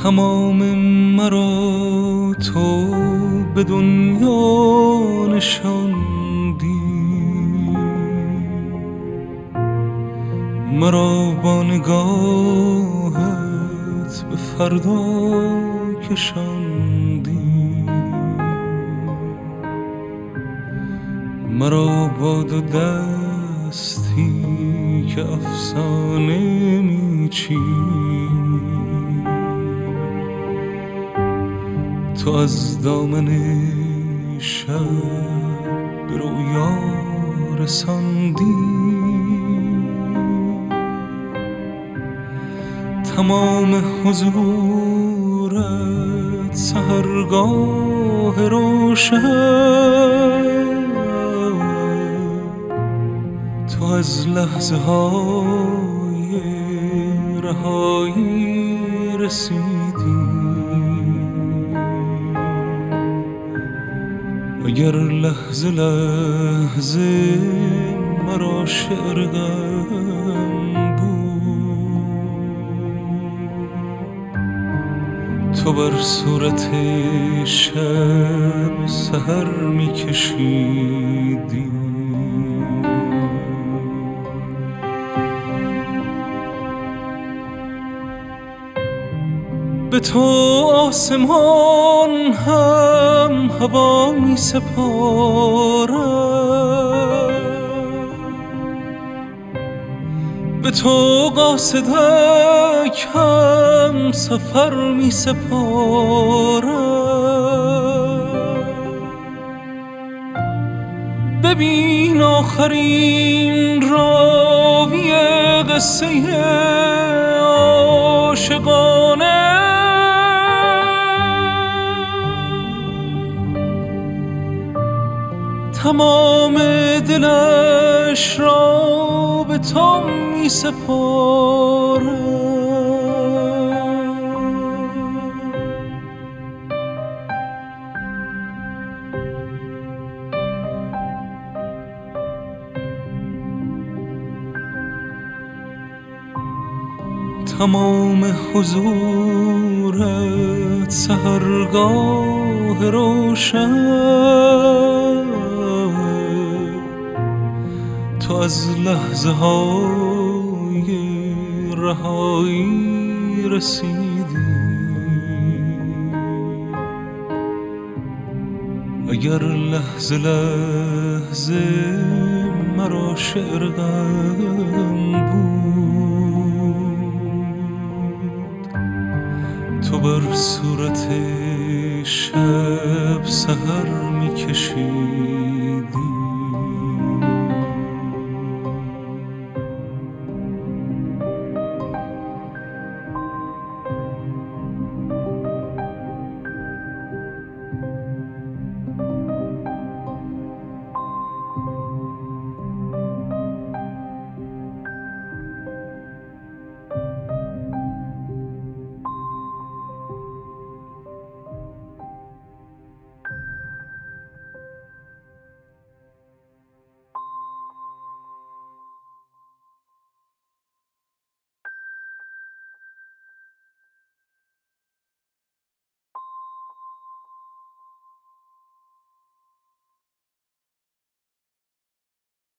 تمام مرا تو به دنیا نشاندی، مرا با نگاهت به فردا کشاندی، مرا با دو دستی که افسانه میچینی، تو از دامن شب به رویا رساندی، تمام حضورت سحرگاه روشن، تو از لحظه های رهایی رسیدی، اگر لحظه لحظه مرا شعر غم بود، تو بر صورت شب سحر میکشیدی، به تو آسمان هم هوا می سپارد، به تو قاصدک هم سفر می سپارد، ببین آخرین راوی قصه عاشقانه، تمام دلش را به تو می سپارد، تمام حضورت سحرگاه روشن، تو از لحظه های رهایی رسیدی، اگر لحظه لحظه مرا شعر غم بود، تو بر صورت شب سحر میکشی.